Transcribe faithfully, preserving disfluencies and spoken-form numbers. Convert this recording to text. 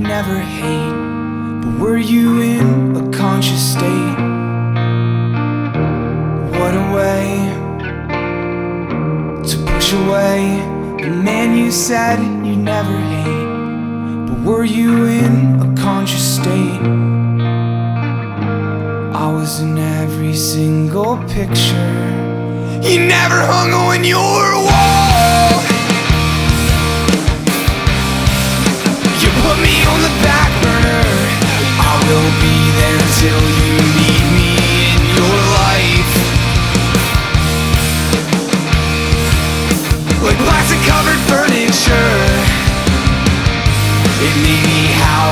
never hate, but were you in a conscious state? What a way to push away the man you said you'd never hate, but were you in a conscious state? I was in every single picture you never hung on your wall. You put me on the back burner. I will be there till you need me in your life. Like plastic covered furniture, it made me how